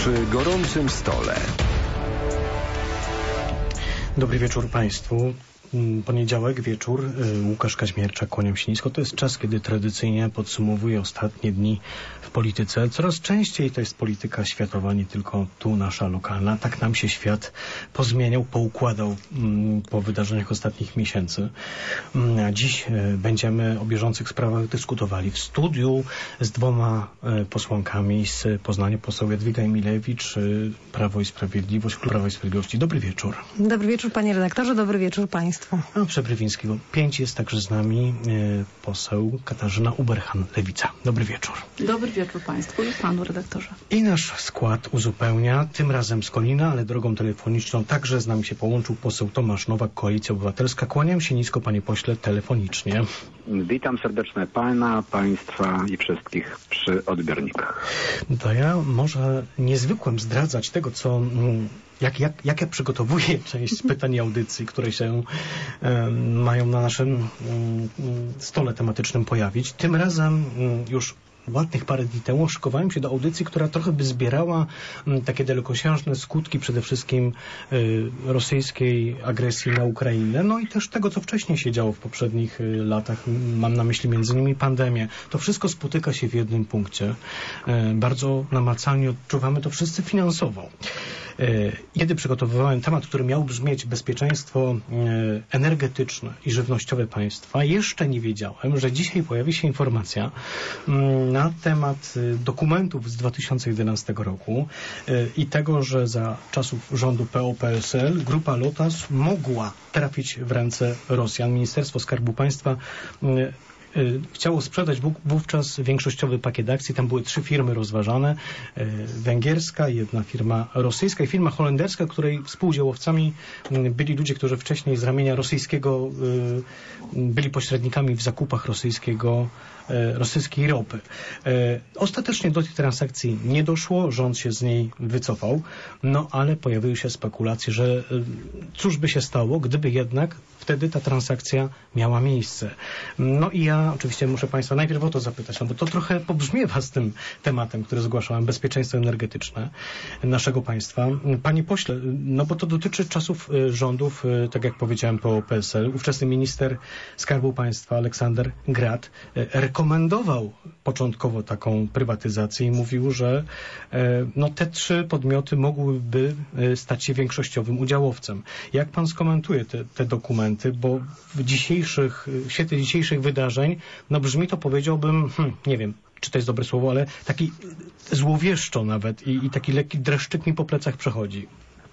Przy gorącym stole. Dobry wieczór Państwu. Poniedziałek, wieczór. Łukasz Kaźmierczak, kłaniam się nisko. To jest czas, kiedy tradycyjnie podsumowuję ostatnie dni w polityce. Coraz częściej to jest polityka światowa, nie tylko tu nasza lokalna. Tak nam się świat pozmieniał, poukładał po wydarzeniach ostatnich miesięcy. Dziś będziemy o bieżących sprawach dyskutowali w studiu z dwoma posłankami z Poznania. Poseł Jadwiga Emilewicz, Prawo i Sprawiedliwość, Klub Prawa i Sprawiedliwości. Dobry wieczór. Dobry wieczór panie redaktorze, dobry wieczór państwu. A Przebrywińskiego 5 jest także z nami poseł Katarzyna Uberhan, Lewica. Dobry wieczór. Dobry wieczór państwu i panu redaktorze. I nasz skład uzupełnia, tym razem z Konina, ale drogą telefoniczną także z nami się połączył poseł Tomasz Nowak, Koalicja Obywatelska. Kłaniam się nisko, panie pośle, telefonicznie. Witam serdecznie pana, państwa i wszystkich przy odbiornikach. To ja może nie zwykłem zdradzać tego, co... Jak ja przygotowuję część pytań i audycji, które się mają na naszym stole tematycznym pojawić. Tym razem już ładnych parę dni temu szykowałem się do audycji, która trochę by zbierała takie dalekosiężne skutki przede wszystkim rosyjskiej agresji na Ukrainę, no i też tego, co wcześniej się działo w poprzednich latach. Mam na myśli między innymi pandemię. To wszystko spotyka się w jednym punkcie. Bardzo namacalnie odczuwamy to wszyscy finansowo. Kiedy przygotowywałem temat, który miał brzmieć bezpieczeństwo energetyczne i żywnościowe państwa, jeszcze nie wiedziałem, że dzisiaj pojawi się informacja na temat dokumentów z 2011 roku i tego, że za czasów rządu PO-PSL grupa Lotos mogła trafić w ręce Rosjan. Ministerstwo Skarbu Państwa chciało sprzedać wówczas większościowy pakiet akcji. Tam były 3 firmy rozważane. Węgierska, jedna firma rosyjska i firma holenderska, której współudziałowcami byli ludzie, którzy wcześniej z ramienia rosyjskiego byli pośrednikami w zakupach rosyjskiej ropy. Ostatecznie do tej transakcji nie doszło, rząd się z niej wycofał, no ale pojawiły się spekulacje, że cóż by się stało, gdyby jednak wtedy ta transakcja miała miejsce. No i ja oczywiście muszę państwa najpierw o to zapytać, no bo to trochę pobrzmiewa z tym tematem, który zgłaszałem, bezpieczeństwo energetyczne naszego państwa. Panie pośle, no bo to dotyczy czasów rządów, tak jak powiedziałem, PO-PSL. Ówczesny minister Skarbu Państwa Aleksander Grad rekomendował początkowo taką prywatyzację i mówił, że no, te 3 podmioty mogłyby stać się większościowym udziałowcem. Jak pan skomentuje te dokumenty? Bo w świetle dzisiejszych wydarzeń, no brzmi to, powiedziałbym, nie wiem, czy to jest dobre słowo, ale taki złowieszczo nawet i taki lekki dreszczyk mi po plecach przechodzi.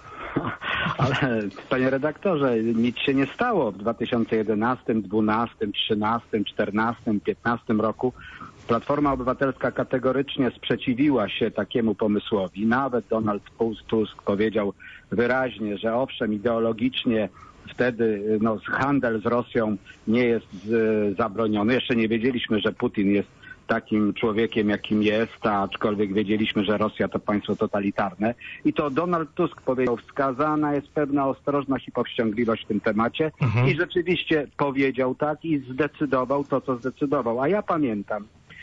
Ale panie redaktorze, nic się nie stało w 2011, 12, 13, 14, 15 roku. Platforma Obywatelska kategorycznie sprzeciwiła się takiemu pomysłowi. Nawet Donald Tusk powiedział wyraźnie, że owszem, ideologicznie wtedy handel z Rosją nie jest zabroniony. Jeszcze nie wiedzieliśmy, że Putin jest takim człowiekiem, jakim jest, aczkolwiek wiedzieliśmy, że Rosja to państwo totalitarne. I to Donald Tusk powiedział, wskazana jest pewna ostrożność i powściągliwość w tym temacie. I rzeczywiście powiedział tak i zdecydował to, co zdecydował. A ja pamiętam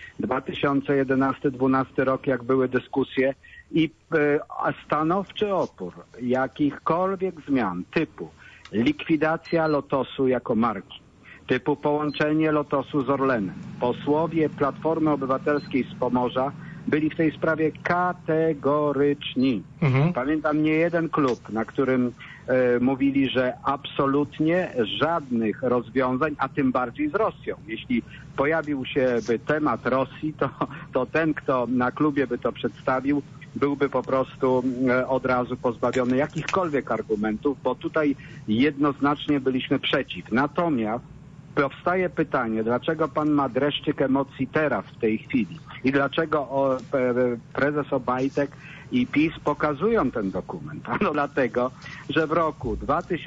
2011-2012 rok, jak były dyskusje i stanowczy opór jakichkolwiek zmian typu likwidacja Lotosu jako marki, typu połączenie Lotosu z Orlenem. Posłowie Platformy Obywatelskiej z Pomorza byli w tej sprawie kategoryczni. Pamiętam nie jeden klub, na którym mówili, że absolutnie żadnych rozwiązań, a tym bardziej z Rosją. Jeśli pojawił się temat Rosji, to ten, kto na klubie by to przedstawił, byłby po prostu od razu pozbawiony jakichkolwiek argumentów, bo tutaj jednoznacznie byliśmy przeciw. Natomiast powstaje pytanie, dlaczego pan ma dreszczyk emocji teraz, w tej chwili? I dlaczego prezes Obajtek i PiS pokazują ten dokument? Ano dlatego, że w roku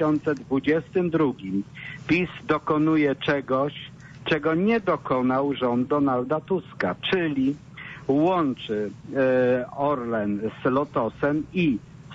2022 PiS dokonuje czegoś, czego nie dokonał rząd Donalda Tuska, czyli łączy Orlen z Lotosem i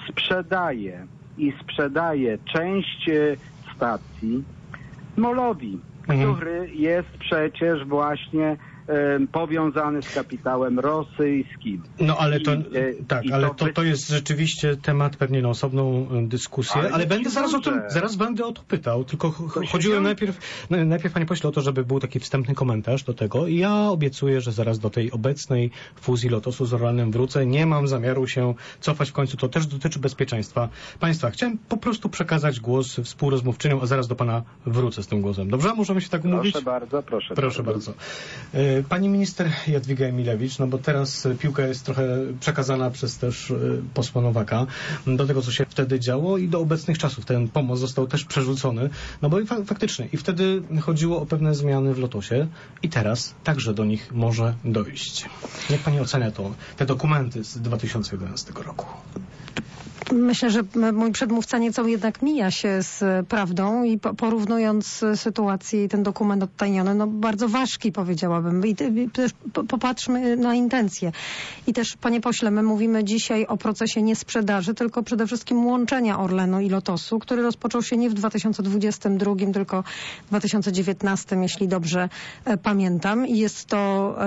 sprzedaje część stacji MOL-owi, który jest przecież właśnie powiązany z kapitałem rosyjskim. No ale to, to I jest rzeczywiście temat pewnie na osobną dyskusję, ale będę zaraz będę o to pytał, tylko chodziło najpierw, panie pośle, o to, żeby był taki wstępny komentarz do tego i ja obiecuję, że zaraz do tej obecnej fuzji Lotosu z Orlenem wrócę. Nie mam zamiaru się cofać w końcu, to też dotyczy bezpieczeństwa państwa. Chciałem po prostu przekazać głos współrozmówczyniom, a zaraz do pana wrócę z tym głosem. Dobrze? Możemy się tak umówić? Proszę bardzo. Pani minister Jadwiga Emilewicz, no bo teraz piłka jest trochę przekazana przez też posła Nowaka do tego, co się wtedy działo i do obecnych czasów. Ten pomost został też przerzucony, no bo faktycznie i wtedy chodziło o pewne zmiany w Lotosie i teraz także do nich może dojść. Jak pani ocenia te dokumenty z 2011 roku? Myślę, że mój przedmówca nieco jednak mija się z prawdą i porównując sytuację i ten dokument odtajniony, no bardzo ważki powiedziałabym. I też popatrzmy na intencje. I też, panie pośle, my mówimy dzisiaj o procesie nie sprzedaży, tylko przede wszystkim łączenia Orlenu i Lotosu, który rozpoczął się nie w 2022, tylko w 2019, jeśli dobrze pamiętam. I jest to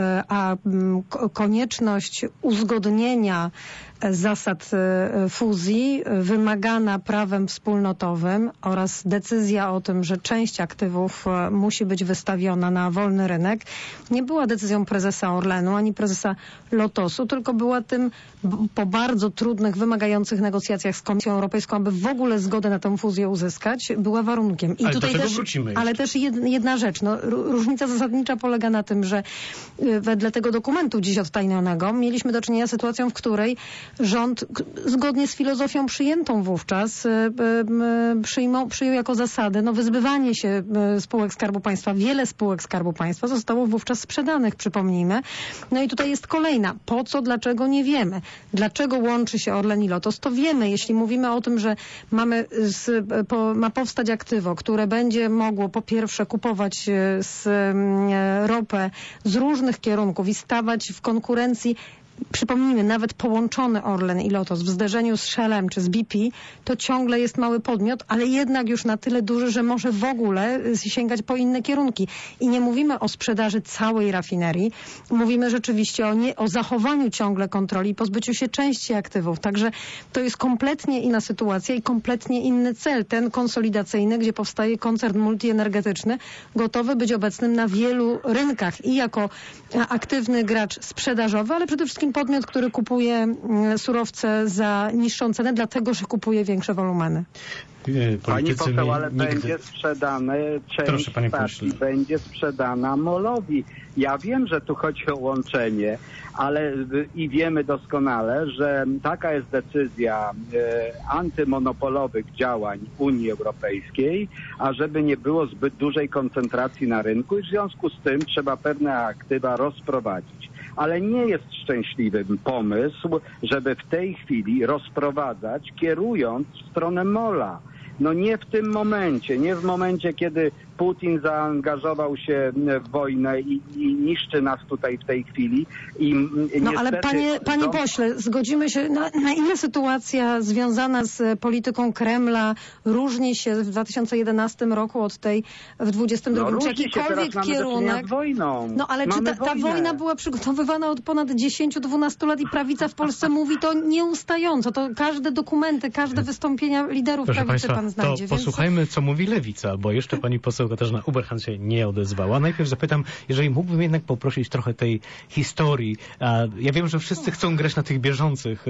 konieczność uzgodnienia zasad fuzji wymagana prawem wspólnotowym oraz decyzja o tym, że część aktywów musi być wystawiona na wolny rynek, nie była decyzją prezesa Orlenu ani prezesa Lotosu, tylko była tym po bardzo trudnych, wymagających negocjacjach z Komisją Europejską, aby w ogóle zgodę na tę fuzję uzyskać, była warunkiem. I ale tutaj też, ale też jedna rzecz. No, różnica zasadnicza polega na tym, że wedle tego dokumentu dziś odtajnionego mieliśmy do czynienia z sytuacją, w której rząd, zgodnie z filozofią przyjętą wówczas, przyjął jako zasadę wyzbywanie się spółek Skarbu Państwa. Wiele spółek Skarbu Państwa zostało wówczas sprzedanych, przypomnijmy. No i tutaj jest kolejna. Po co, dlaczego, nie wiemy. Dlaczego łączy się Orlen i Lotos, to wiemy. Jeśli mówimy o tym, że ma powstać aktywo, które będzie mogło po pierwsze kupować ropę z różnych kierunków i stawać w konkurencji, przypomnijmy, nawet połączony Orlen i Lotos w zderzeniu z Shellem czy z BP, to ciągle jest mały podmiot, ale jednak już na tyle duży, że może w ogóle sięgać po inne kierunki. I nie mówimy o sprzedaży całej rafinerii, mówimy rzeczywiście o zachowaniu ciągle kontroli i pozbyciu się części aktywów. Także to jest kompletnie inna sytuacja i kompletnie inny cel, ten konsolidacyjny, gdzie powstaje koncern multienergetyczny, gotowy być obecnym na wielu rynkach i jako aktywny gracz sprzedażowy, ale przede wszystkim podmiot, który kupuje surowce za niższą cenę, dlatego że kupuje większe wolumeny. Pani poseł, ale będzie sprzedane, część stacji będzie sprzedana MOL-owi. Ja wiem, że tu chodzi o łączenie, ale i wiemy doskonale, że taka jest decyzja antymonopolowych działań Unii Europejskiej, a żeby nie było zbyt dużej koncentracji na rynku i w związku z tym trzeba pewne aktywa rozprowadzić. Ale nie jest szczęśliwy pomysł, żeby w tej chwili rozprowadzać, kierując w stronę MOL-a. No nie w tym momencie, nie w momencie, kiedy Putin zaangażował się w wojnę i niszczy nas tutaj w tej chwili. Ale panie pośle, zgodzimy się, na ile sytuacja związana z polityką Kremla różni się w 2011 roku od tej w 2022? Czy jakikolwiek kierunek? Wojną. Ale czy ta wojna była przygotowywana od ponad 10-12 lat i prawica w Polsce mówi to nieustająco. To każde dokumenty, każde wystąpienia liderów prawicy pan znajdzie. To posłuchajmy, co mówi lewica, bo jeszcze pani poseł Katarzyna Uberhan się nie odezwała. Najpierw zapytam, jeżeli mógłbym jednak poprosić trochę tej historii. Ja wiem, że wszyscy chcą grać na tych bieżących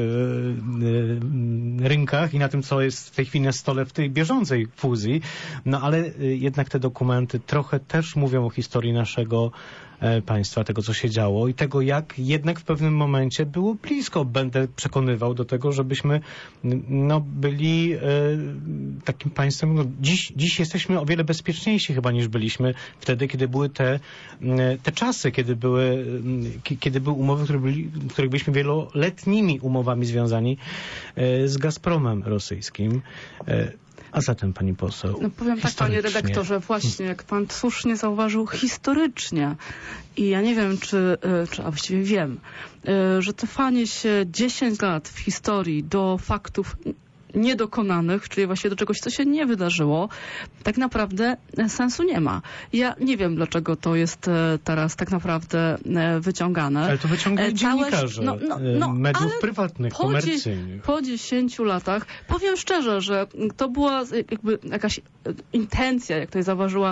rynkach i na tym, co jest w tej chwili na stole w tej bieżącej fuzji, ale jednak te dokumenty trochę też mówią o historii naszego państwa, tego, co się działo i tego, jak jednak w pewnym momencie było blisko. Będę przekonywał do tego, żebyśmy byli takim państwem. Dziś jesteśmy o wiele bezpieczniejsi chyba niż byliśmy wtedy, kiedy były te czasy, kiedy były umowy, które byliśmy wieloletnimi umowami związani z Gazpromem rosyjskim. A zatem, pani poseł, powiem tak, panie redaktorze, właśnie, jak pan słusznie zauważył, historycznie. I ja nie wiem, a właściwie wiem, że cofanie się 10 lat w historii do faktów niedokonanych, czyli właśnie do czegoś, co się nie wydarzyło, tak naprawdę sensu nie ma. Ja nie wiem, dlaczego to jest teraz tak naprawdę wyciągane. Ale to wyciągają dziennikarze mediów prywatnych, komercyjnych. Po 10 latach powiem szczerze, że to była jakby jakaś intencja, jak tutaj zauważyła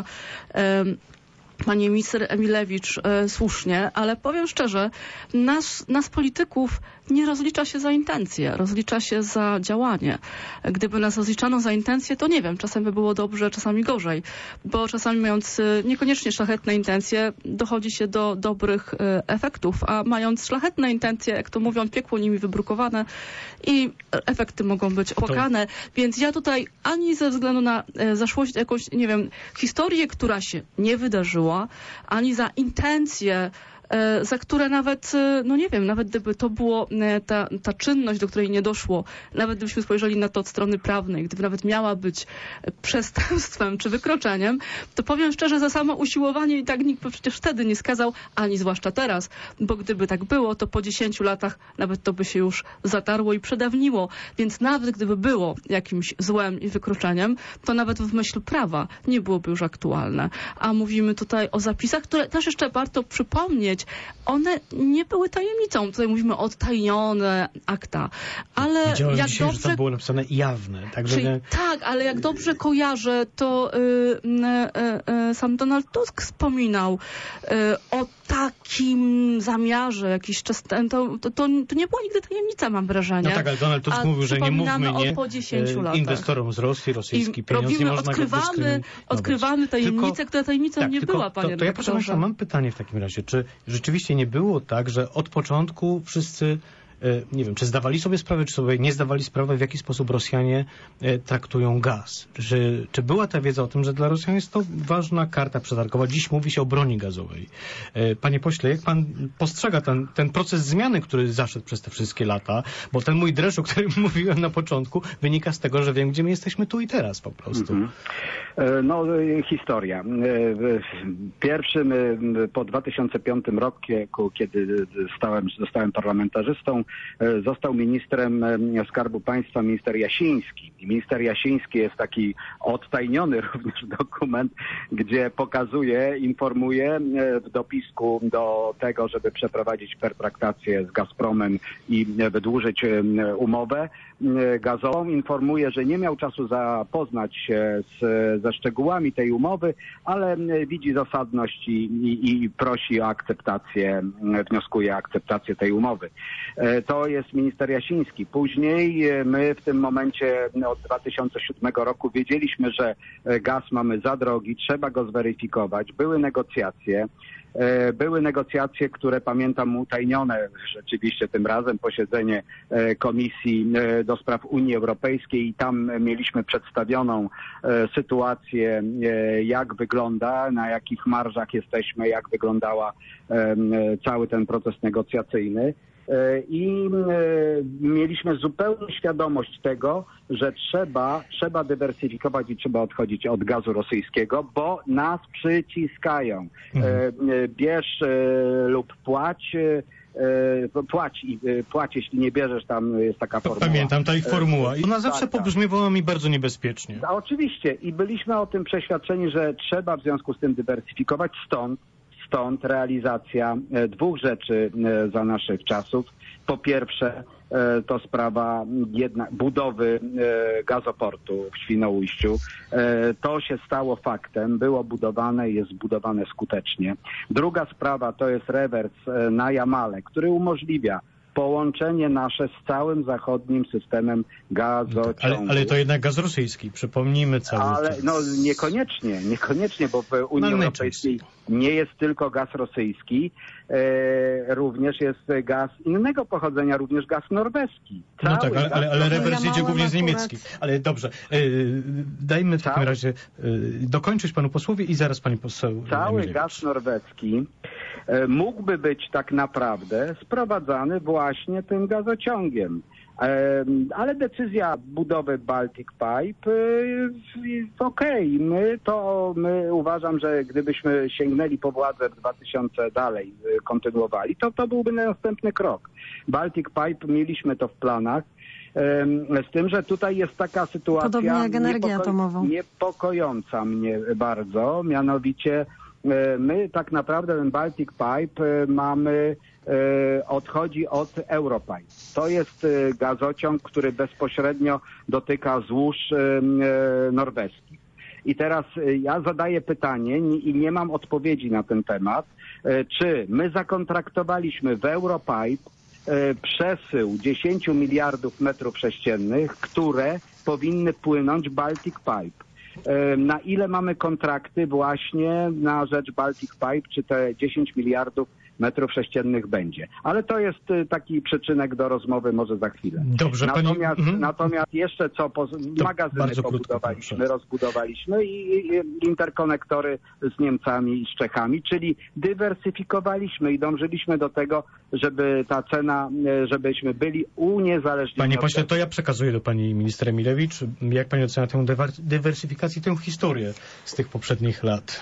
pani minister Emilewicz słusznie, ale powiem szczerze, nas polityków nie rozlicza się za intencje, rozlicza się za działanie. Gdyby nas rozliczano za intencje, to nie wiem, czasem by było dobrze, czasami gorzej, bo czasami mając niekoniecznie szlachetne intencje, dochodzi się do dobrych efektów, a mając szlachetne intencje, jak to mówią, piekło nimi wybrukowane i efekty mogą być opłakane. Więc ja tutaj ani ze względu na zaszłość, jakąś, nie wiem, historię, która się nie wydarzyła, ani za intencje, za które nawet, no nie wiem, nawet gdyby to było ta czynność, do której nie doszło, nawet gdybyśmy spojrzeli na to od strony prawnej, gdyby nawet miała być przestępstwem czy wykroczeniem, to powiem szczerze, za samo usiłowanie i tak nikt przecież wtedy nie skazał, ani zwłaszcza teraz, bo gdyby tak było, to po 10 latach nawet to by się już zatarło i przedawniło. Więc nawet gdyby było jakimś złem i wykroczeniem, to nawet w myśl prawa nie byłoby już aktualne. A mówimy tutaj o zapisach, które też jeszcze warto przypomnieć, one nie były tajemnicą. Tutaj mówimy odtajnione akta. Ale widziałem jak dzisiaj, dobrze... że to było napisane jawne. Tak, ale jak dobrze kojarzę, to sam Donald Tusk wspominał o takim zamiarze jakiś czas temu. To nie była nigdy tajemnica, mam wrażenie. No tak, ale Donald Tusk mówił, że nie mówmy po 10 latach. Inwestorom z Rosji, rosyjski pieniądz, nie można odkrywamy tajemnicę, która tajemnicą nie była, panie redaktorze. To ja, proszę państwa, mam pytanie w takim razie. Czy rzeczywiście nie było tak, że od początku wszyscy, nie wiem, czy zdawali sobie sprawę, czy sobie nie zdawali sprawy, w jaki sposób Rosjanie traktują gaz? Czy była ta wiedza o tym, że dla Rosjan jest to ważna karta przetargowa? Dziś mówi się o broni gazowej. Panie pośle, jak pan postrzega ten proces zmiany, który zaszedł przez te wszystkie lata? Bo ten mój dreszcz, o którym mówiłem na początku, wynika z tego, że wiem, gdzie my jesteśmy tu i teraz po prostu. No, historia. Pierwszym po 2005 roku, kiedy zostałem parlamentarzystą, został ministrem Skarbu Państwa minister Jasiński. I minister Jasiński jest taki odtajniony również dokument, gdzie informuje w dopisku do tego, żeby przeprowadzić pertraktację z Gazpromem i wydłużyć umowę gazową. Informuje, że nie miał czasu zapoznać się ze szczegółami tej umowy, ale widzi zasadność i prosi o akceptację, wnioskuje o akceptację tej umowy. To jest minister Jasiński. Później my w tym momencie od 2007 roku wiedzieliśmy, że gaz mamy za drogi, trzeba go zweryfikować. Były negocjacje, które pamiętam utajnione rzeczywiście tym razem, posiedzenie Komisji do Spraw Unii Europejskiej i tam mieliśmy przedstawioną sytuację, jak wygląda, na jakich marżach jesteśmy, jak wyglądała cały ten proces negocjacyjny. I mieliśmy zupełną świadomość tego, że trzeba dywersyfikować i trzeba odchodzić od gazu rosyjskiego, bo nas przyciskają. Bierz lub płać. Płać, jeśli nie bierzesz, tam jest taka formuła. Pamiętam, ta ich formuła. I ona zawsze pobrzmiewała mi bardzo niebezpiecznie. A oczywiście. I byliśmy o tym przeświadczeni, że trzeba w związku z tym dywersyfikować. Stąd realizacja dwóch rzeczy za naszych czasów. Po pierwsze, to sprawa budowy gazoportu w Świnoujściu. To się stało faktem, było budowane i jest budowane skutecznie. Druga sprawa to jest rewers na Jamale, który umożliwia połączenie nasze z całym zachodnim systemem gazociągu. Ale to jednak gaz rosyjski, przypomnijmy cały czas. No niekoniecznie, bo w Unii Europejskiej nie jest tylko gaz rosyjski, również jest gaz innego pochodzenia, również gaz norweski. No tak, ale rewers jedzie głównie z niemieckich. Ale dobrze, dajmy w takim razie dokończyć panu posłowi i zaraz pani poseł. Cały gaz norweski mógłby być tak naprawdę sprowadzany właśnie tym gazociągiem. Ale decyzja budowy Baltic Pipe, my uważam, że gdybyśmy sięgnęli po władzę w 2000 dalej, kontynuowali, to byłby następny krok. Baltic Pipe, mieliśmy to w planach. Z tym, że tutaj jest taka sytuacja podobnie jak energię atomową. Niepokojąca mnie bardzo, mianowicie my tak naprawdę ten Baltic Pipe mamy, odchodzi od Europipe. To jest gazociąg, który bezpośrednio dotyka złóż norweskich. I teraz ja zadaję pytanie i nie mam odpowiedzi na ten temat, czy my zakontraktowaliśmy w Europipe przesył 10 miliardów metrów sześciennych, które powinny płynąć Baltic Pipe. Na ile mamy kontrakty właśnie na rzecz Baltic Pipe, czy te 10 miliardów metrów sześciennych będzie. Ale to jest taki przyczynek do rozmowy może za chwilę. Dobrze, natomiast jeszcze co, magazyny pobudowaliśmy, rozbudowaliśmy i interkonektory z Niemcami i z Czechami, czyli dywersyfikowaliśmy i dążyliśmy do tego, żeby ta cena, żebyśmy byli uniezależnieni. Panie pośle, to ja przekazuję do pani minister Emilewicz. Jak pani ocenia tę dywersyfikację, tę historię z tych poprzednich lat?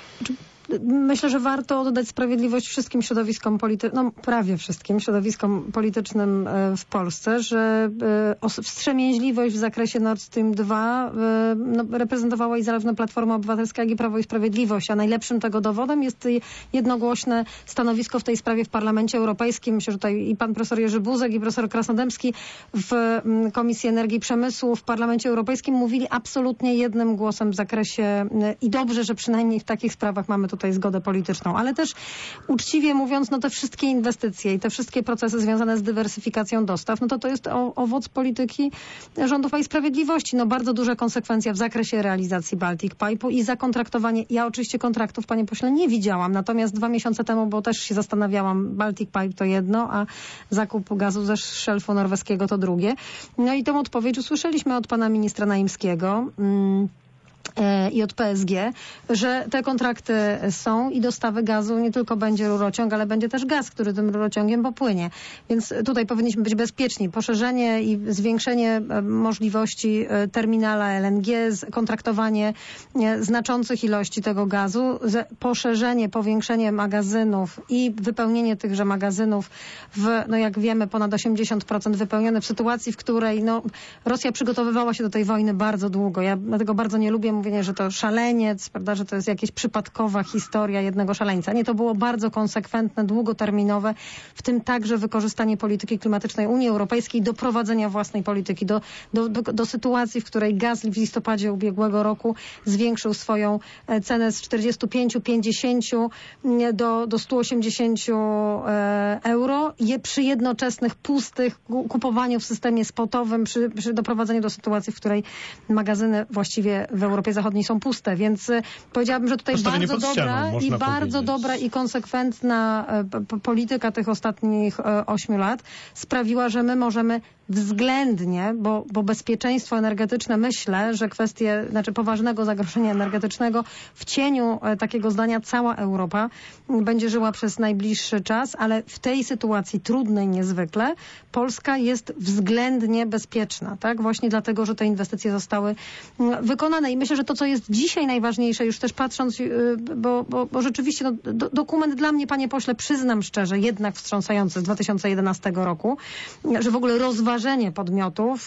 Myślę, że warto oddać sprawiedliwość wszystkim środowiskom politycznym, no prawie wszystkim środowiskom politycznym w Polsce, że wstrzemięźliwość w zakresie Nord Stream 2 reprezentowała i zarówno Platforma Obywatelska, jak i Prawo i Sprawiedliwość, a najlepszym tego dowodem jest jednogłośne stanowisko w tej sprawie w Parlamencie Europejskim. Myślę, że tutaj i pan profesor Jerzy Buzek, i profesor Krasnodębski w Komisji Energii i Przemysłu w Parlamencie Europejskim mówili absolutnie jednym głosem w zakresie i dobrze, że przynajmniej w takich sprawach mamy tutaj zgodę polityczną, ale też uczciwie mówiąc, no te wszystkie inwestycje i te wszystkie procesy związane z dywersyfikacją dostaw, no to jest owoc polityki rządu Prawa i Sprawiedliwości. No bardzo duża konsekwencja w zakresie realizacji Baltic Pipe'u i zakontraktowanie. Ja oczywiście kontraktów, panie pośle, nie widziałam, natomiast 2 miesiące temu, bo też się zastanawiałam, Baltic Pipe to jedno, a zakup gazu ze szelfu norweskiego to drugie. No i tę odpowiedź usłyszeliśmy od pana ministra Naimskiego i od PSG, że te kontrakty są i dostawy gazu nie tylko będzie rurociąg, ale będzie też gaz, który tym rurociągiem popłynie. Więc tutaj powinniśmy być bezpieczni. Poszerzenie i zwiększenie możliwości terminala LNG, kontraktowanie znaczących ilości tego gazu, poszerzenie, powiększenie magazynów i wypełnienie tychże magazynów no jak wiemy, ponad 80% wypełnione w sytuacji, w której Rosja przygotowywała się do tej wojny bardzo długo. Ja dlatego bardzo nie lubię mówienie, że to szaleniec, prawda, że to jest jakaś przypadkowa historia jednego szaleńca. Nie, to było bardzo konsekwentne, długoterminowe, w tym także wykorzystanie polityki klimatycznej Unii Europejskiej do prowadzenia własnej polityki, do sytuacji, w której gaz w listopadzie ubiegłego roku zwiększył swoją cenę z 45-50 do 180 euro. Przy jednoczesnych pustych kupowaniu w systemie spotowym, przy doprowadzeniu do sytuacji, w której magazyny właściwie w Europie Zachodniej są puste, więc powiedziałabym, że tutaj bardzo dobra i konsekwentna polityka tych ostatnich 8 lat sprawiła, że my możemy względnie, bo bezpieczeństwo energetyczne, myślę, że kwestie, poważnego zagrożenia energetycznego w cieniu takiego zdania cała Europa będzie żyła przez najbliższy czas, ale w tej sytuacji trudnej niezwykle Polska jest względnie bezpieczna, tak? Właśnie dlatego, że te inwestycje zostały wykonane i myślę, że to, co jest dzisiaj najważniejsze, już też patrząc, bo rzeczywiście dokument dla mnie, panie pośle, przyznam szczerze, jednak wstrząsający z 2011 roku, że w ogóle rozważenie podmiotów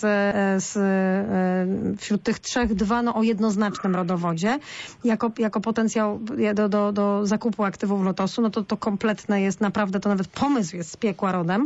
wśród tych 2 o jednoznacznym rodowodzie jako potencjał do zakupu aktywów Lotosu, no to kompletne jest naprawdę, to nawet pomysł jest z piekła rodem.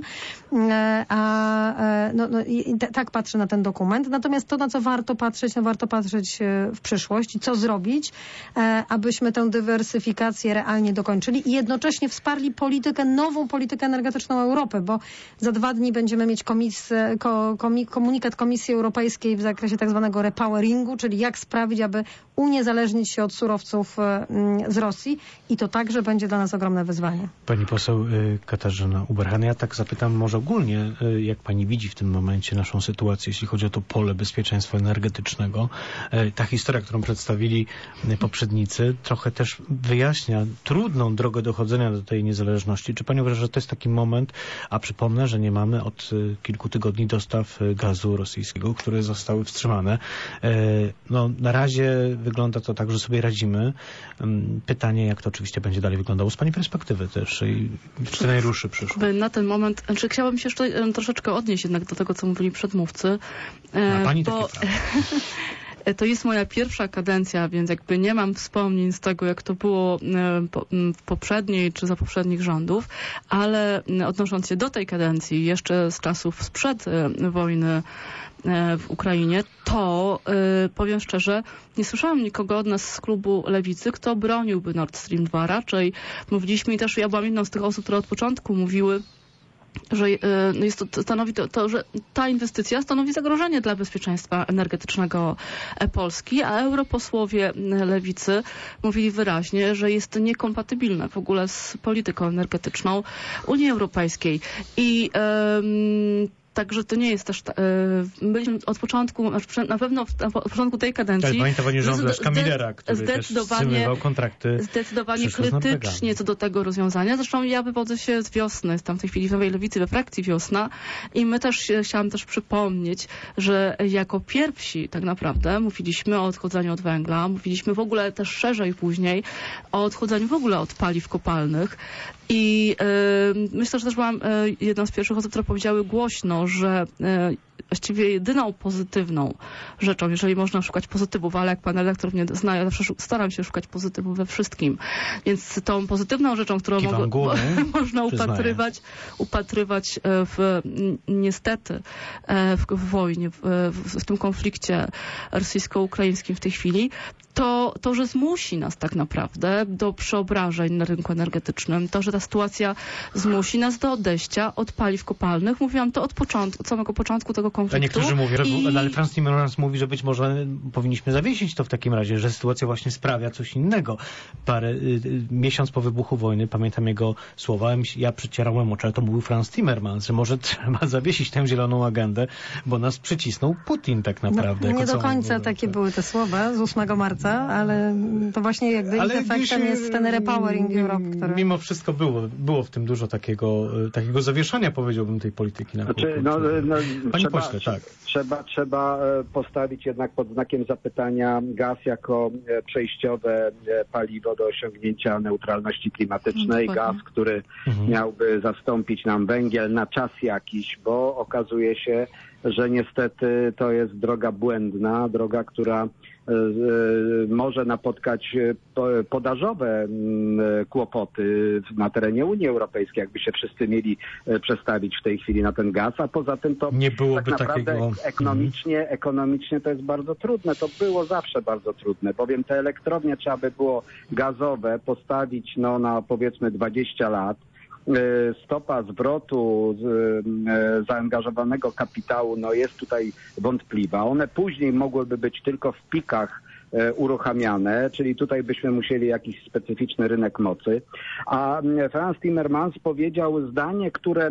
Tak patrzę na ten dokument. Natomiast to, na co warto patrzeć w przyszłość i co zrobić, abyśmy tę dywersyfikację realnie dokończyli i jednocześnie wsparli nową politykę energetyczną Europy, bo za 2 dni będziemy mieć komunikat Komisji Europejskiej w zakresie tak zwanego repoweringu, czyli jak sprawić, aby uniezależnić się od surowców z Rosji i to także będzie dla nas ogromne wyzwanie. Pani poseł Katarzyna Uberhan, ja tak zapytam może ogólnie, jak pani widzi w tym momencie naszą sytuację, jeśli chodzi o to pole bezpieczeństwa energetycznego. Ta historia, którą przedstawili poprzednicy, trochę też wyjaśnia trudną drogę dochodzenia do tej niezależności. Czy pani uważa, że to jest taki moment, a przypomnę, że nie mamy od kilku kilku tygodni dostaw gazu rosyjskiego, które zostały wstrzymane. No, na razie wygląda to tak, że sobie radzimy. Pytanie, jak to oczywiście będzie dalej wyglądało z pani perspektywy też i czy najruszy przyszło. Na ten moment, chciałabym się jeszcze troszeczkę odnieść jednak do tego, co mówili przedmówcy. Ma pani takie prawo. To jest moja pierwsza kadencja, więc jakby nie mam wspomnień z tego, jak to było w poprzedniej czy za poprzednich rządów, ale odnosząc się do tej kadencji, jeszcze z czasów sprzed wojny w Ukrainie, to powiem szczerze, nie słyszałam nikogo od nas z klubu Lewicy, kto broniłby Nord Stream 2. Raczej mówiliśmy i też ja byłam jedną z tych osób, które od początku mówiły, że jest to, że ta inwestycja stanowi zagrożenie dla bezpieczeństwa energetycznego Polski, a europosłowie Lewicy mówili wyraźnie, że jest niekompatybilne w ogóle z polityką energetyczną Unii Europejskiej. Także to nie jest też... Byliśmy od początku, na pewno od początku tej kadencji... Ale pamięta pani rząd Leszka Millera, który też wstrzymywał kontrakty. Zdecydowanie krytycznie co do tego rozwiązania. Zresztą ja wywodzę się z Wiosny, jestem w tej chwili w Nowej Lewicy, we frakcji Wiosna i my też chciałam też przypomnieć, że jako pierwsi tak naprawdę mówiliśmy o odchodzeniu od węgla, mówiliśmy w ogóle też szerzej później o odchodzeniu w ogóle od paliw kopalnych i myślę, że też byłam jedną z pierwszych osób, które powiedziały głośno, że właściwie jedyną pozytywną rzeczą, jeżeli można szukać pozytywów, ale jak pan redaktor mnie zna, ja zawsze staram się szukać pozytywów we wszystkim. Więc tą pozytywną rzeczą, którą można upatrywać niestety w wojnie, w tym konflikcie rosyjsko-ukraińskim w tej chwili, to, że zmusi nas tak naprawdę do przeobrażeń na rynku energetycznym, to, że ta sytuacja zmusi nas do odejścia od paliw kopalnych. Mówiłam to od samego początku tego konfliktu. A niektórzy mówią, ale Frans Timmermans mówi, że być może powinniśmy zawiesić to w takim razie, że sytuacja właśnie sprawia coś innego. Miesiąc po wybuchu wojny, pamiętam jego słowa, ja przycierałem oczy, ale to mówił Frans Timmermans, że może trzeba zawiesić tę zieloną agendę, bo nas przycisnął Putin tak naprawdę. No, nie do końca takie były te słowa z 8 marca, ale to właśnie jakby ich efektem jest ten Repowering Europe, który... Mimo wszystko było w tym dużo takiego zawieszania, powiedziałbym, tej polityki na kółku. Panie pośle, tak. Trzeba postawić jednak pod znakiem zapytania gaz jako przejściowe paliwo do osiągnięcia neutralności klimatycznej. Gaz, który miałby zastąpić nam węgiel na czas jakiś, bo okazuje się, że niestety to jest droga błędna, droga, która może napotkać podażowe kłopoty na terenie Unii Europejskiej, jakby się wszyscy mieli przestawić w tej chwili na ten gaz, a poza tym to nie byłoby tak naprawdę ekonomicznie to jest bardzo trudne. To było zawsze bardzo trudne, bowiem te elektrownie trzeba by było gazowe postawić na powiedzmy 20 lat. Stopa zwrotu zaangażowanego kapitału jest tutaj wątpliwa. One później mogłyby być tylko w pikach uruchamiane, czyli tutaj byśmy musieli jakiś specyficzny rynek mocy. A Frans Timmermans powiedział zdanie, które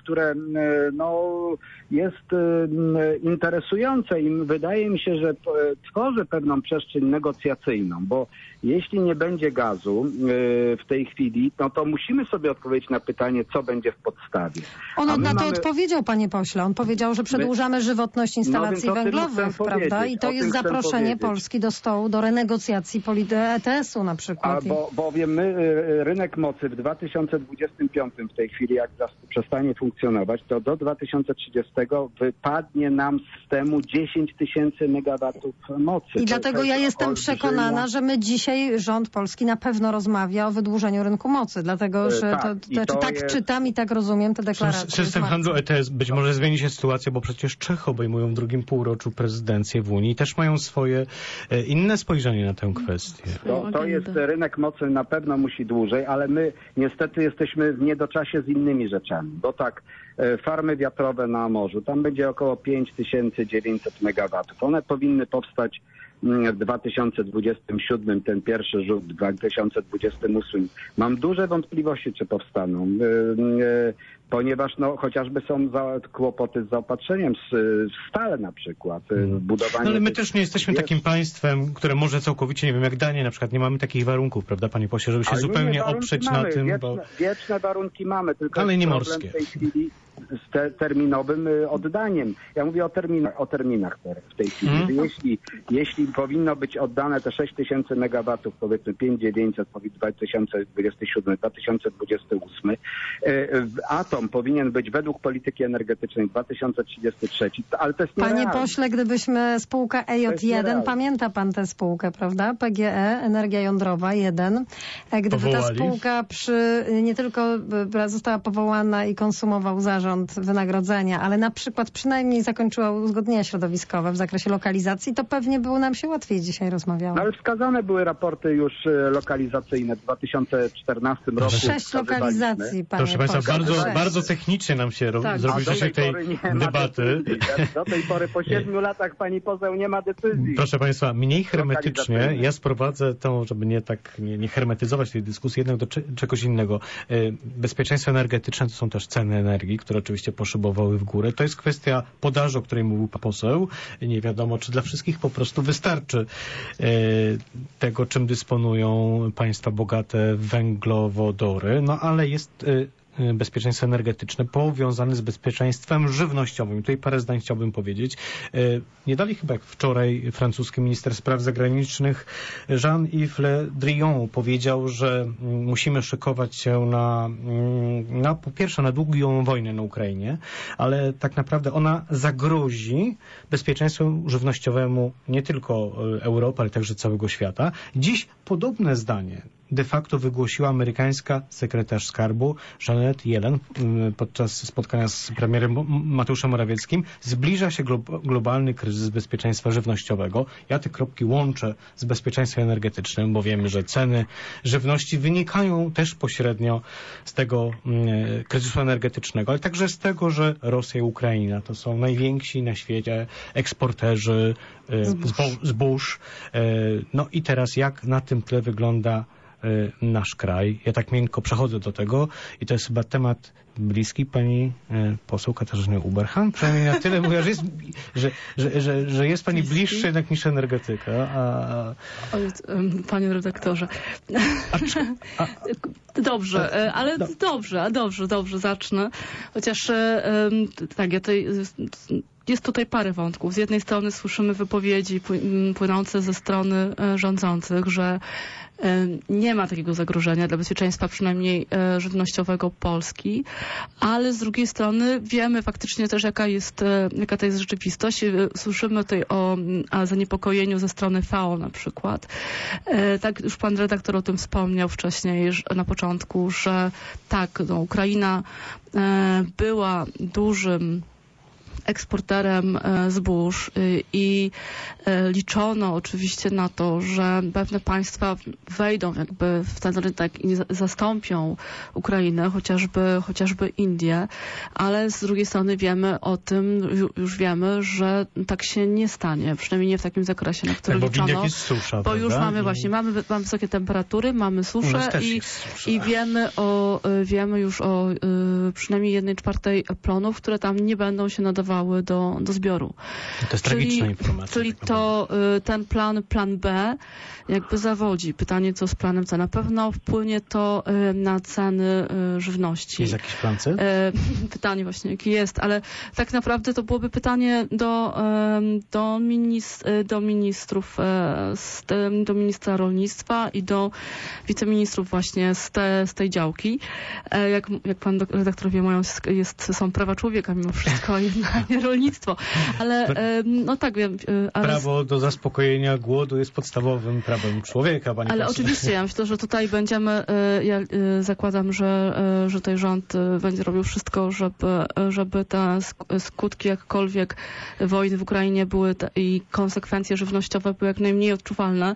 jest interesujące i wydaje mi się, że tworzy pewną przestrzeń negocjacyjną, bo jeśli nie będzie gazu w tej chwili, to musimy sobie odpowiedzieć na pytanie, co będzie w podstawie. On na to odpowiedział, panie pośle. On powiedział, że przedłużamy żywotność instalacji węglowych, prawda? I to jest zaproszenie Polski do stołu, do renegocjacji ETS-u na przykład. Bowiem my rynek mocy w 2025 w tej chwili, jak przestanie funkcjonować, to do 2030 wypadnie nam z systemu 10 000 megawatów mocy. I dlatego ja jestem przekonana, że my dzisiaj rząd polski na pewno rozmawia o wydłużeniu rynku mocy, dlatego że tak czytam i tak rozumiem te deklaracje. System handlu ETS być może zmieni się sytuacja, bo przecież Czechy obejmują w drugim półroczu prezydencję w Unii i też mają swoje inne spojrzenie na tę kwestię. To jest rynek mocy, na pewno musi dłużej, ale my niestety jesteśmy w niedoczasie z innymi rzeczami, bo tak, farmy wiatrowe na morzu, tam będzie około 5900 megawatów. One powinny powstać w 2027, ten pierwszy rzut, w 2028. Mam duże wątpliwości, czy powstaną, ponieważ chociażby są kłopoty z zaopatrzeniem, stale na przykład, budowanie... ale my też nie jesteśmy takim państwem, które może całkowicie, nie wiem, jak Dania na przykład, nie mamy takich warunków, prawda, panie pośle, żeby się zupełnie oprzeć na tym, wieczne warunki mamy, tylko ale nie morskie. W tej chwili terminowym oddaniem. Ja mówię o terminach w tej chwili. Jeśli powinno być oddane te 6 000 megawatów, powiedzmy 5900, powiedzmy 2027, 2028, atom powinien być według polityki energetycznej 2033, ale to jest nierealne. Panie pośle, gdybyśmy spółka EJ1, pamięta pan tę spółkę, prawda? PGE, Energia Jądrowa 1. Gdyby ta spółka nie tylko została powołana i konsumował zarząd wynagrodzenia, ale na przykład przynajmniej zakończyła uzgodnienia środowiskowe w zakresie lokalizacji, to pewnie było nam się łatwiej dzisiaj rozmawiało. No ale wskazane były raporty już lokalizacyjne w 2014 roku. 6 lokalizacji, panie Proszę Państwa, pośle. bardzo technicznie nam się zrobił w czasie tej debaty. Do tej pory po 7 latach pani poseł nie ma decyzji. Proszę Państwa, mniej hermetycznie. Ja sprowadzę to, żeby nie hermetyzować tej dyskusji, jednak do czegoś innego. Bezpieczeństwo energetyczne to są też ceny energii, które oczywiście poszybowały w górę. To jest kwestia podaży, o której mówił pan poseł. Nie wiadomo, czy dla wszystkich po prostu wystarczy tego, czym dysponują państwa bogate w węglowodory. No ale jest bezpieczeństwo energetyczne powiązane z bezpieczeństwem żywnościowym. Tutaj parę zdań chciałbym powiedzieć. Nie dalej chyba jak wczoraj francuski minister spraw zagranicznych Jean-Yves Le Drian powiedział, że musimy szykować się po pierwsze na długą wojnę na Ukrainie, ale tak naprawdę ona zagrozi bezpieczeństwu żywnościowemu nie tylko Europy, ale także całego świata. Dziś podobne zdanie de facto wygłosiła amerykańska sekretarz skarbu Janet Yellen podczas spotkania z premierem Mateuszem Morawieckim. Zbliża się globalny kryzys bezpieczeństwa żywnościowego. Ja te kropki łączę z bezpieczeństwem energetycznym, bo wiemy, że ceny żywności wynikają też pośrednio z tego kryzysu energetycznego, ale także z tego, że Rosja i Ukraina to są najwięksi na świecie eksporterzy zbóż. No i teraz jak na tym tle wygląda nasz kraj. Ja tak miękko przechodzę do tego i to jest chyba temat bliski pani poseł Katarzyny Uberhan. Przynajmniej na tyle mówię, że jest pani bliższa jednak niż energetyka. Panie redaktorze. Dobrze, ale dobrze, zacznę. Chociaż tak, jest tutaj parę wątków. Z jednej strony słyszymy wypowiedzi płynące ze strony rządzących, że nie ma takiego zagrożenia dla bezpieczeństwa przynajmniej żywnościowego Polski, ale z drugiej strony wiemy faktycznie też jaka to jest rzeczywistość. Słyszymy tutaj o zaniepokojeniu ze strony FAO na przykład. Tak już pan redaktor o tym wspomniał wcześniej na początku, że tak, Ukraina była dużym eksporterem zbóż i liczono oczywiście na to, że pewne państwa wejdą jakby w ten rynek i zastąpią Ukrainę, chociażby Indie, ale z drugiej strony wiemy o tym, już wiemy, że tak się nie stanie, przynajmniej nie w takim zakresie, na który tak, liczono. Bo jest susza, bo już mamy wysokie temperatury, mamy suszę i wiemy już o przynajmniej 1/4 plonów, które tam nie będą się nadawały do zbioru. To jest tragiczna informacja. Czyli ten plan B jakby zawodzi. Pytanie, co z planem C? Na pewno wpłynie to na ceny żywności. Jest jakiś plan C? Pytanie właśnie, jaki jest, ale tak naprawdę to byłoby pytanie do ministra rolnictwa i do wiceministrów właśnie z tej działki. Jak pan redaktor wie, są prawa człowieka mimo wszystko i nie rolnictwo. Ale no tak wiem. Prawo do zaspokojenia głodu jest podstawowym prawem człowieka. Ale oczywiście, ja myślę, że tutaj będziemy, ja zakładam, że tutaj rząd będzie robił wszystko, żeby te skutki jakkolwiek wojny w Ukrainie były i konsekwencje żywnościowe były jak najmniej odczuwalne.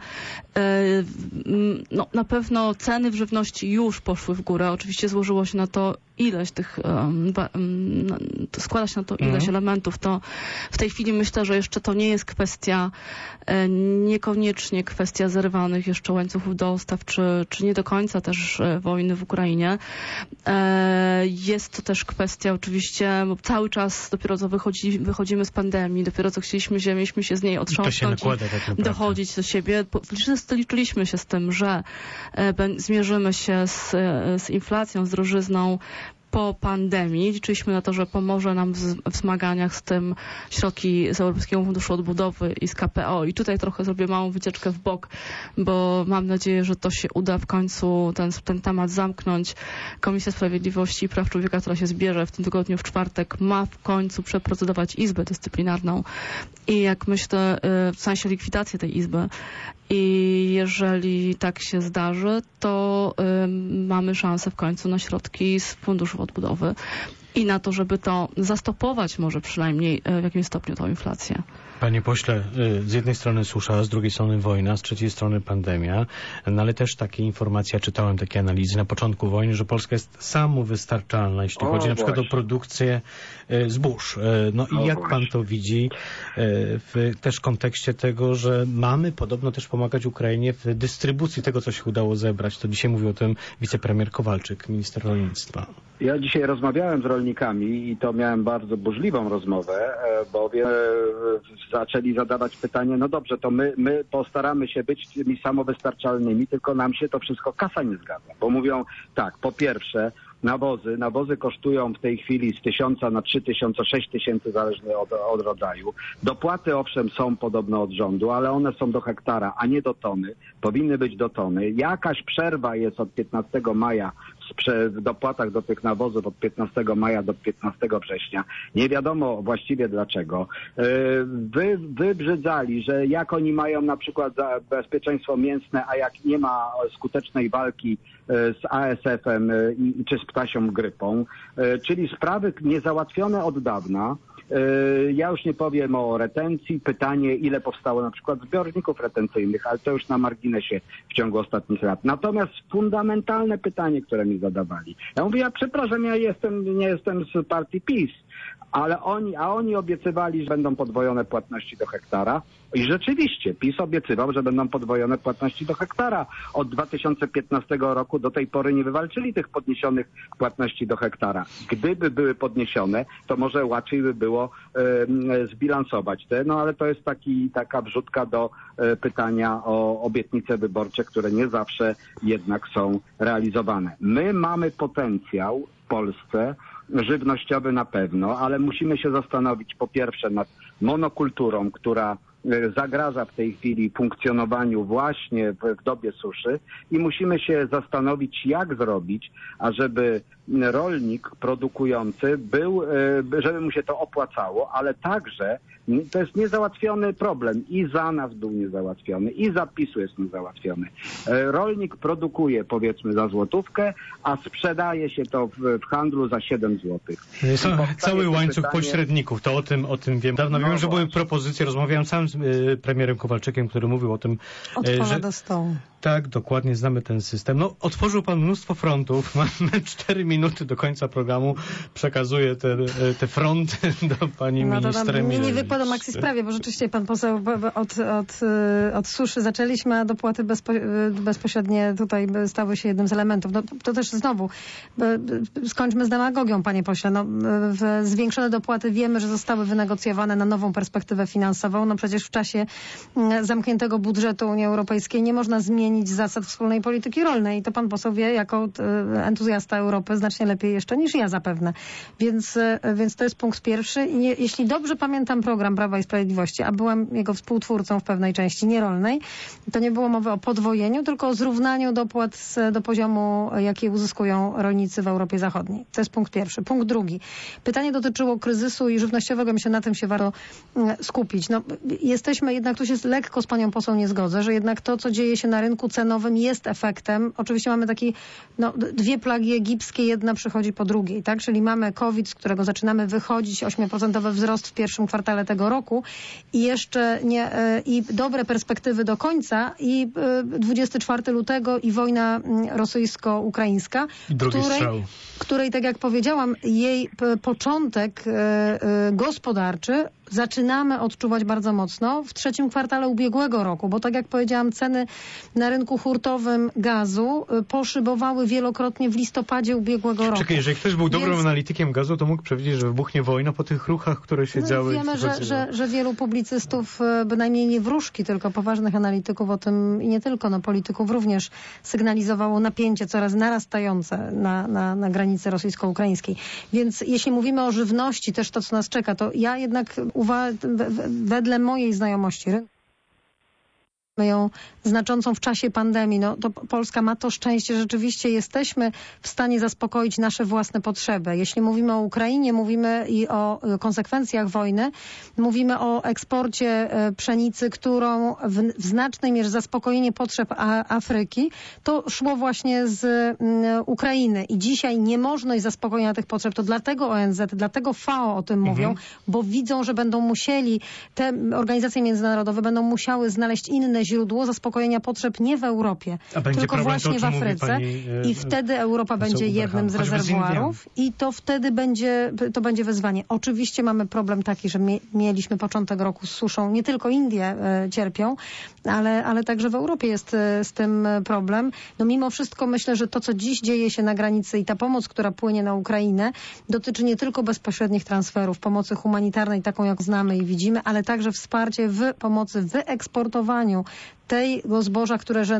No, na pewno ceny w żywności już poszły w górę. Oczywiście złożyło się na to składa się na to ileś elementów. To w tej chwili myślę, że jeszcze to nie jest kwestia, niekoniecznie kwestia zerwanych jeszcze łańcuchów dostaw, czy nie do końca też wojny w Ukrainie. Jest to też kwestia oczywiście, bo cały czas dopiero co wychodzimy z pandemii, dopiero co mieliśmy się z niej otrząsnąć i dochodzić do siebie. Liczyliśmy się z tym, że zmierzymy się z inflacją, z drożyzną po pandemii. Liczyliśmy na to, że pomoże nam w zmaganiach z tym środki z Europejskiego Funduszu Odbudowy i z KPO. I tutaj trochę zrobię małą wycieczkę w bok, bo mam nadzieję, że to się uda w końcu ten temat zamknąć. Komisja Sprawiedliwości i Praw Człowieka, która się zbierze w tym tygodniu w czwartek, ma w końcu przeprocedować Izbę Dyscyplinarną i jak myślę, w sensie likwidację tej Izby. I jeżeli tak się zdarzy, to mamy szansę w końcu na środki z Funduszu Odbudowy i na to, żeby to zastopować może przynajmniej w jakimś stopniu tą inflację. Panie pośle, z jednej strony susza, z drugiej strony wojna, z trzeciej strony pandemia, no ale też takie informacje, czytałem takie analizy na początku wojny, że Polska jest samowystarczalna, jeśli chodzi na przykład o produkcję zbóż. No i jak pan to widzi w też kontekście tego, że mamy podobno też pomagać Ukrainie w dystrybucji tego, co się udało zebrać. To dzisiaj mówił o tym wicepremier Kowalczyk, minister rolnictwa. Ja dzisiaj rozmawiałem z rolnikami i to miałem bardzo burzliwą rozmowę, bowiem zaczęli zadawać pytanie, no dobrze, to my postaramy się być tymi samowystarczalnymi, tylko nam się to wszystko kasa nie zgadza. Bo mówią tak, po pierwsze, nawozy kosztują w tej chwili z 1000 na 3000, 6000 zależnie od rodzaju. Dopłaty owszem są podobno od rządu, ale one są do hektara, a nie do tony. Powinny być do tony. Jakaś przerwa jest od 15 maja w dopłatach do tych nawozów od 15 maja do 15 września. Nie wiadomo właściwie dlaczego. Wybrzydzali, że jak oni mają na przykład bezpieczeństwo mięsne, a jak nie ma skutecznej walki z ASF-em czy z ptasią grypą, czyli sprawy niezałatwione od dawna. Ja już nie powiem o retencji. Pytanie, ile powstało na przykład zbiorników retencyjnych, ale to już na marginesie w ciągu ostatnich lat. Natomiast fundamentalne pytanie, które mi zadawali. Ja mówię, ja przepraszam, nie jestem z partii PiS, ale oni obiecywali, że będą podwojone płatności do hektara. I rzeczywiście PiS obiecywał, że będą podwojone płatności do hektara. Od 2015 roku do tej pory nie wywalczyli tych podniesionych płatności do hektara. Gdyby były podniesione, to może łatwiej by było zbilansować te, no ale to jest taka wrzutka do pytania o obietnice wyborcze, które nie zawsze jednak są realizowane. My mamy potencjał w Polsce żywnościowy na pewno, ale musimy się zastanowić po pierwsze nad monokulturą, która zagraża w tej chwili funkcjonowaniu właśnie w dobie suszy i musimy się zastanowić, jak zrobić, ażeby rolnik produkujący żeby mu się to opłacało, ale także to jest niezałatwiony problem. I za nas był niezałatwiony, i za PiS-u jest niezałatwiony. Rolnik produkuje powiedzmy za złotówkę, a sprzedaje się to w handlu za 7 złotych. Cały łańcuch pośredników, to o tym wiem. Dawno wiem, że były propozycje, rozmawiałem sam z premierem Kowalczykiem, który mówił o tym, że do stołu. Tak, dokładnie znamy ten system. No, otworzył pan mnóstwo frontów. Mamy 4 minuty do końca programu. Przekazuję te fronty do pani minister. Nie wykładam Maxi sprawie, bo rzeczywiście pan poseł od suszy zaczęliśmy, a dopłaty bezpośrednie tutaj stały się jednym z elementów. No, to też znowu skończmy z demagogią, panie pośle. No, zwiększone dopłaty wiemy, że zostały wynegocjowane na nową perspektywę finansową. No przecież w czasie zamkniętego budżetu Unii Europejskiej nie można zmienić zasad wspólnej polityki rolnej. I to pan poseł wie jako entuzjasta Europy znacznie lepiej jeszcze niż ja zapewne. Więc to jest punkt pierwszy. I jeśli dobrze pamiętam program Prawa i Sprawiedliwości, a byłam jego współtwórcą w pewnej części nierolnej, to nie było mowy o podwojeniu, tylko o zrównaniu dopłat do poziomu, jaki uzyskują rolnicy w Europie Zachodniej. To jest punkt pierwszy. Punkt drugi. Pytanie dotyczyło kryzysu i żywnościowego. Myślę, na tym się warto skupić. No, jesteśmy, jednak tu się lekko z panią poseł nie zgodzę, że jednak to, co dzieje się na rynku cenowym jest efektem. Oczywiście mamy dwie plagi egipskie, jedna przychodzi po drugiej, tak? Czyli mamy COVID, z którego zaczynamy wychodzić, 8% wzrost w pierwszym kwartale tego roku i jeszcze i dobre perspektywy do końca i 24 lutego i wojna rosyjsko-ukraińska, której, tak jak powiedziałam, jej początek gospodarczy zaczynamy odczuwać bardzo mocno w trzecim kwartale ubiegłego roku, bo tak jak powiedziałam, ceny na rynku hurtowym gazu poszybowały wielokrotnie w listopadzie ubiegłego roku. Czekaj, jeżeli ktoś był dobrym analitykiem gazu, to mógł przewidzieć, że wybuchnie wojna po tych ruchach, które się działy. Wiemy, że wielu publicystów, bynajmniej nie wróżki, tylko poważnych analityków o tym i nie tylko, polityków również sygnalizowało napięcie coraz narastające na granicy rosyjsko-ukraińskiej. Więc jeśli mówimy o żywności, też to, co nas czeka, to ja jednak wedle mojej znajomości rynku ją znaczącą w czasie pandemii, to Polska ma to szczęście, że rzeczywiście jesteśmy w stanie zaspokoić nasze własne potrzeby. Jeśli mówimy o Ukrainie, mówimy i o konsekwencjach wojny, mówimy o eksporcie pszenicy, którą w znacznej mierze zaspokojenie potrzeb Afryki, to szło właśnie z Ukrainy. I dzisiaj niemożność zaspokojenia tych potrzeb, to dlatego ONZ, dlatego FAO o tym mówią, bo widzą, że będą musieli, te organizacje międzynarodowe będą musiały znaleźć inne źródło zaspokojenia potrzeb nie w Europie, tylko właśnie w Afryce. I wtedy Europa będzie jednym z rezerwuarów i to wtedy będzie wyzwanie. Oczywiście mamy problem taki, że mieliśmy początek roku z suszą. Nie tylko Indie cierpią, ale także w Europie jest z tym problem. Mimo wszystko myślę, że to, co dziś dzieje się na granicy i ta pomoc, która płynie na Ukrainę, dotyczy nie tylko bezpośrednich transferów, pomocy humanitarnej, taką jak znamy i widzimy, ale także wsparcie w pomocy w wyeksportowaniu tego zboża,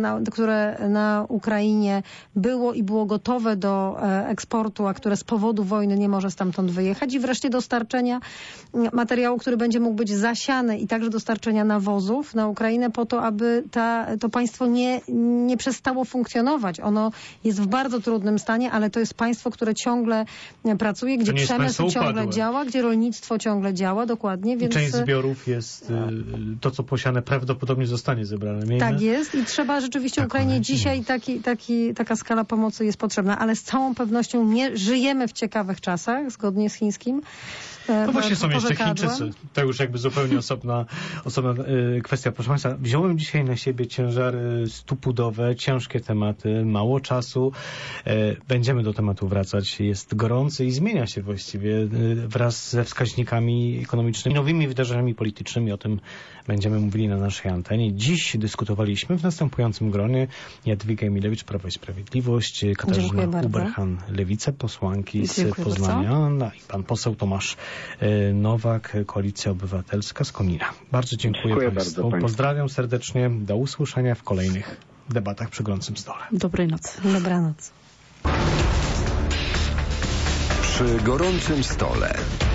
które na Ukrainie było gotowe do eksportu, a które z powodu wojny nie może stamtąd wyjechać, i wreszcie dostarczenia materiału, który będzie mógł być zasiany, i także dostarczenia nawozów na Ukrainę po to, aby to państwo nie przestało funkcjonować. Ono jest w bardzo trudnym stanie, ale to jest państwo, które ciągle pracuje, gdzie przemysł ciągle działa, gdzie rolnictwo ciągle działa, dokładnie. Więc część zbiorów jest, to co posiane prawdopodobnie zostanie zebrane. Tak jest i trzeba rzeczywiście Ukrainie dzisiaj taka skala pomocy jest potrzebna, ale z całą pewnością nie żyjemy w ciekawych czasach, zgodnie z chińskim. Właśnie są jeszcze Chińczycy. To już jakby zupełnie osobna kwestia. Proszę Państwa, wziąłem dzisiaj na siebie ciężary stupudowe, ciężkie tematy, mało czasu. Będziemy do tematu wracać. Jest gorący i zmienia się właściwie wraz ze wskaźnikami ekonomicznymi, nowymi wydarzeniami politycznymi. O tym będziemy mówili na naszej antenie. Dziś dyskutowaliśmy w następującym gronie: Jadwiga Emilewicz, Prawo i Sprawiedliwość, Katarzyna Uberhan, Lewica, posłanki z Poznania, i pan poseł Tomasz Nowak, Koalicja Obywatelska z Konina. Bardzo dziękuję Państwu. Pozdrawiam serdecznie. Do usłyszenia w kolejnych debatach przy gorącym stole. Dobrej nocy. Dobranoc. Przy gorącym stole.